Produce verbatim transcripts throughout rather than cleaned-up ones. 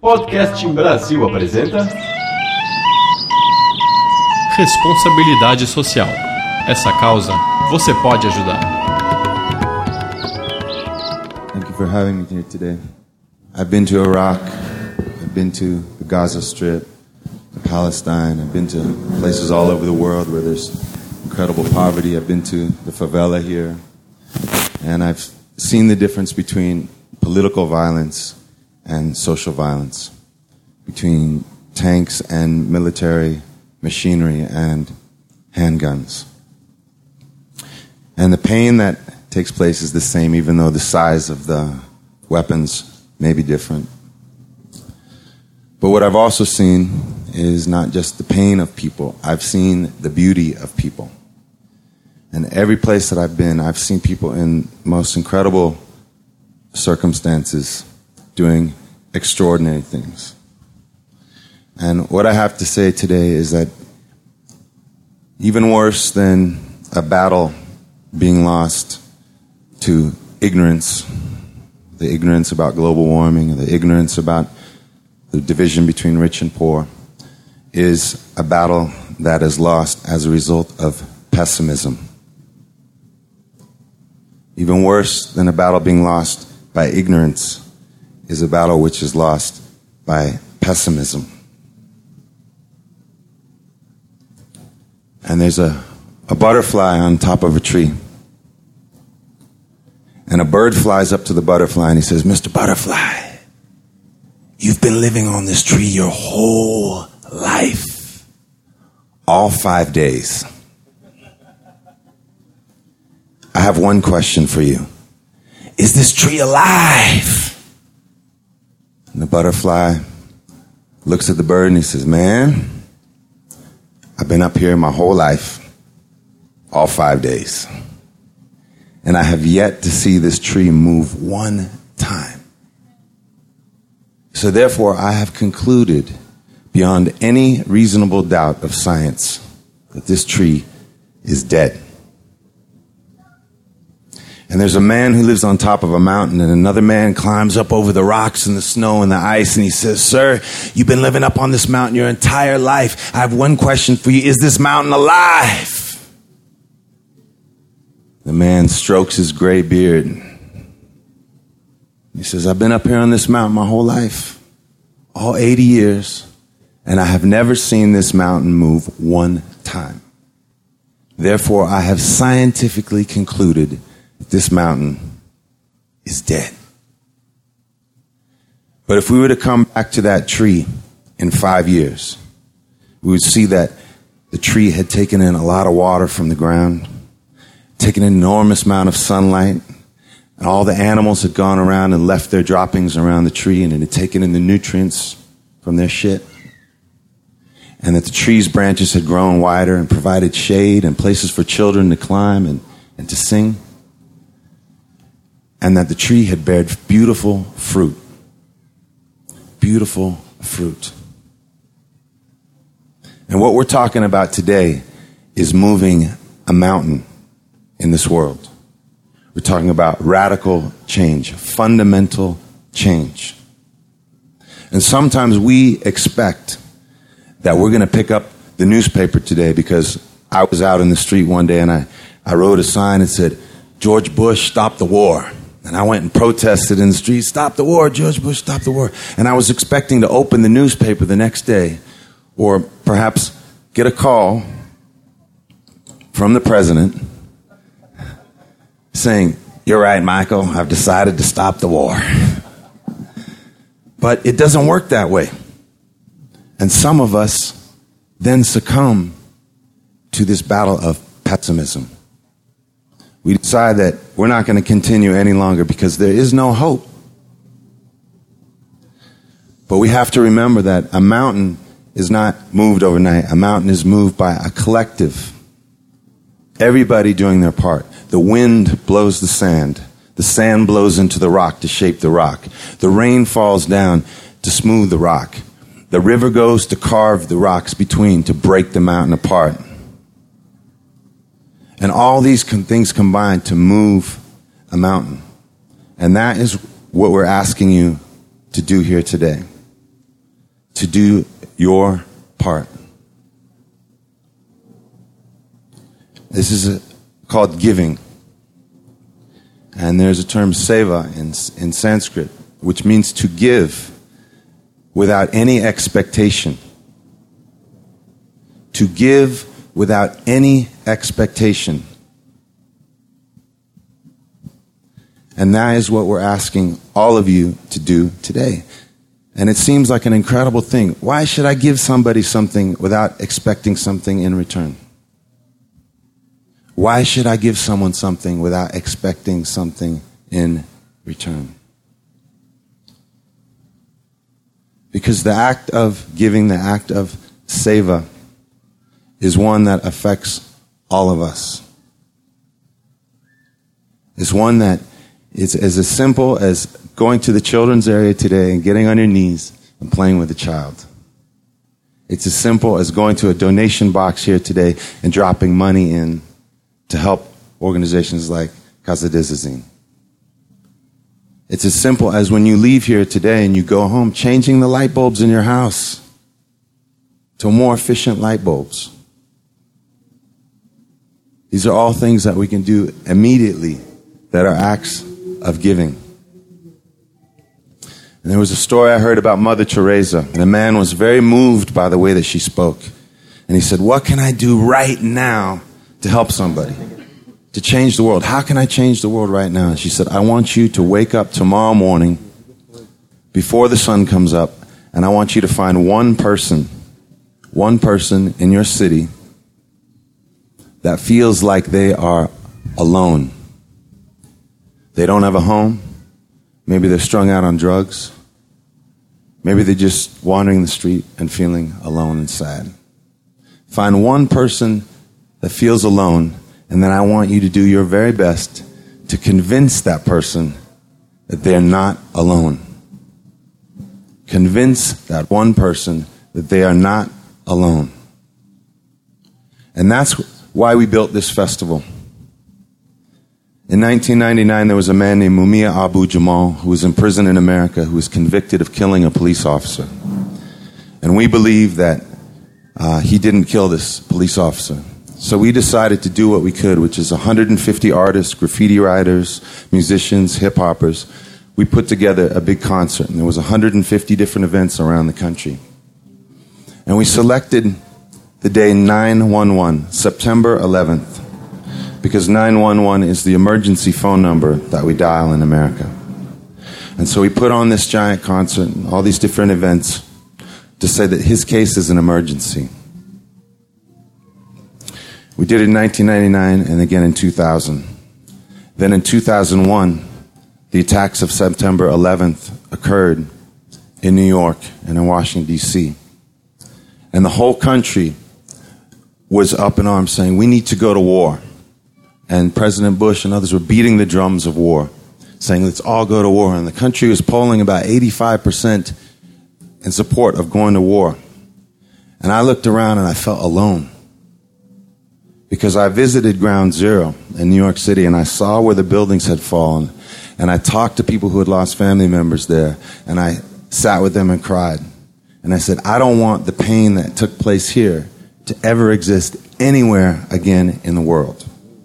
Podcast Brasil apresenta Responsabilidade Social. Essa causa você pode ajudar. Thank you for having me here today. I've been to Iraq, I've been to the Gaza Strip, to Palestine, I've been to places all over the world where there's incredible poverty. I've been to the favela here, and I've seen the difference between political violence and social violence, between tanks and military machinery and handguns. And the pain that takes place is the same, even though the size of the weapons may be different. But what I've also seen is not just the pain of people. I've seen the beauty of people. And every place that I've been, I've seen people in most incredible circumstances doing extraordinary things. And what I have to say today is that even worse than a battle being lost to ignorance, the ignorance about global warming, the ignorance about the division between rich and poor, is a battle that is lost as a result of pessimism. Even worse than a battle being lost by ignorance is a battle which is lost by pessimism. And there's a, a butterfly on top of a tree. And a bird flies up to the butterfly and he says, "Mister Butterfly, you've been living on this tree your whole life. All five days. I have one question for you. Is this tree alive?" And the butterfly looks at the bird and he says, "Man, I've been up here my whole life, all five days. And I have yet to see this tree move one time. So therefore, I have concluded beyond any reasonable doubt of science that this tree is dead." And there's a man who lives on top of a mountain, and another man climbs up over the rocks and the snow and the ice, and he says, "Sir, you've been living up on this mountain your entire life. I have one question for you. Is this mountain alive?" The man strokes his gray beard. He says, "I've been up here on this mountain my whole life, all eighty years, and I have never seen this mountain move one time. Therefore, I have scientifically concluded this mountain is dead." But if we were to come back to that tree in five years, we would see that the tree had taken in a lot of water from the ground, taken an enormous amount of sunlight, and all the animals had gone around and left their droppings around the tree, and it had taken in the nutrients from their shit. And that the tree's branches had grown wider and provided shade and places for children to climb and, and to sing. And that the tree had bared beautiful fruit. Beautiful fruit. And what we're talking about today is moving a mountain in this world. We're talking about radical change, fundamental change. And sometimes we expect that we're going to pick up the newspaper today, because I was out in the street one day and I, I wrote a sign that said, "George Bush, stop the war." And I went and protested in the street, "Stop the war, George Bush, stop the war." And I was expecting to open the newspaper the next day, or perhaps get a call from the president saying, "You're right, Michael, I've decided to stop the war." But it doesn't work that way. And some of us then succumb to this battle of pessimism. We decide that we're not going to continue any longer because there is no hope. But we have to remember that a mountain is not moved overnight. A mountain is moved by a collective. Everybody doing their part. The wind blows the sand. The sand blows into the rock to shape the rock. The rain falls down to smooth the rock. The river goes to carve the rocks between, to break the mountain apart. And all these things combine to move a mountain. And that is what we're asking you to do here today. to do your part. This is a, called giving. And there's a term seva in, in Sanskrit, which means to give without any expectation. To give without any expectation. And that is what we're asking all of you to do today. And it seems like an incredible thing. Why should I give somebody something without expecting something in return? Why should I give someone something without expecting something in return? Because the act of giving, the act of seva, is one that affects all of us. It's one that is as, as simple as going to the children's area today and getting on your knees and playing with a child. It's as simple as going to a donation box here today and dropping money in to help organizations like Casa de Zazin. It's as simple as when you leave here today and you go home, changing the light bulbs in your house to more efficient light bulbs. These are all things that we can do immediately that are acts of giving. And there was a story I heard about Mother Teresa, and a man was very moved by the way that she spoke. And he said, what can I do right now to help somebody, to change the world? How can I change the world right now? And she said, I want you to wake up tomorrow morning before the sun comes up, and I want you to find one person, one person in your city that feels like they are alone. They don't have a home. Maybe they're strung out on drugs. Maybe they're just wandering the street and feeling alone and sad. Find one person that feels alone, and then I want you to do your very best to convince that person that they're not alone. Convince that one person that they are not alone. And that's why we built this festival. In nineteen ninety-nine, there was a man named Mumia Abu Jamal who was in prison in America who was convicted of killing a police officer. And we believe that uh, he didn't kill this police officer. So we decided to do what we could, which is one hundred fifty artists, graffiti writers, musicians, hip-hoppers. We put together a big concert, and there was one hundred fifty different events around the country. And we selected the day nine one one, September eleventh, because nine one one is the emergency phone number that we dial in America. And so we put on this giant concert, and all these different events, to say that his case is an emergency. We did it in nineteen ninety-nine and again in two thousand. Then in two thousand one, the attacks of September eleventh occurred in New York and in Washington, D C And the whole country was up in arms saying, we need to go to war. And President Bush and others were beating the drums of war, saying, let's all go to war. And the country was polling about eighty-five percent in support of going to war. And I looked around and I felt alone. Because I visited Ground Zero in New York City and I saw where the buildings had fallen. And I talked to people who had lost family members there. And I sat with them and cried. And I said, I don't want the pain that took place here to ever exist anywhere again in the world.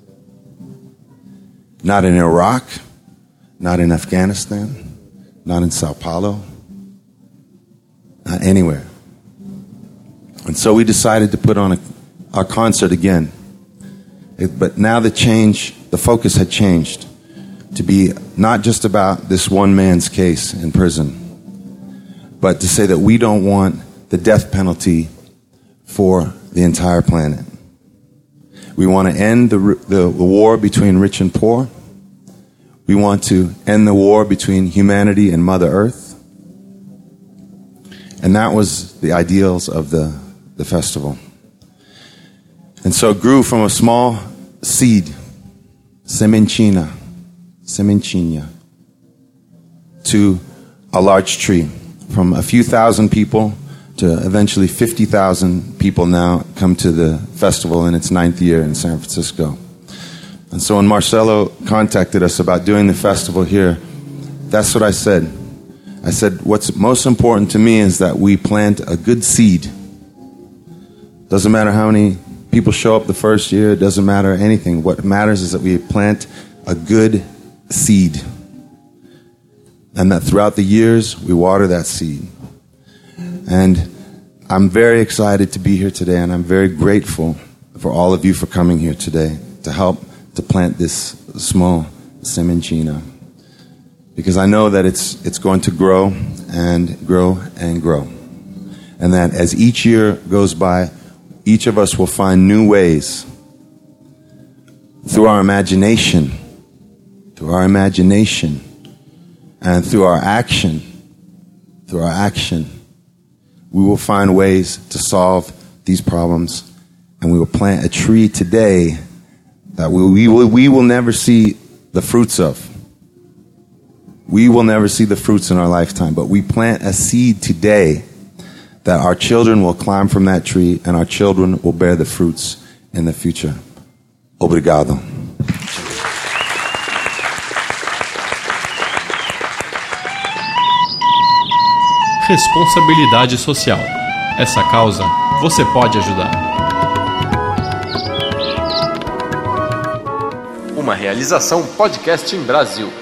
Not in Iraq, not in Afghanistan, not in Sao Paulo, not anywhere. And so we decided to put on a, our concert again. It, but now the change, the focus had changed to be not just about this one man's case in prison, but to say that we don't want the death penalty for the entire planet. We want to end the, the, the war between rich and poor. We want to end the war between humanity and Mother Earth. And that was the ideals of the, the festival. And so it grew from a small seed, semenchina, semenchina, to a large tree. From a few thousand people to eventually fifty thousand people now come to the festival in its ninth year in San Francisco. And so when Marcelo contacted us about doing the festival here, that's what I said. I said, what's most important to me is that we plant a good seed. Doesn't matter how many people show up the first year. It doesn't matter anything. What matters is that we plant a good seed. And that throughout the years, we water that seed. And I'm very excited to be here today, and I'm very grateful for all of you for coming here today to help to plant this small semencina. Because I know that it's it's going to grow and grow and grow. And that as each year goes by, each of us will find new ways through our imagination, through our imagination, and through our action, through our action, we will find ways to solve these problems, and we will plant a tree today that we, we, will, we will never see the fruits of. We will never see the fruits in our lifetime, but we plant a seed today that our children will climb from that tree, and our children will bear the fruits in the future. Obrigado. Responsabilidade social. Essa causa você pode ajudar. Uma realização Podcast em Brasil.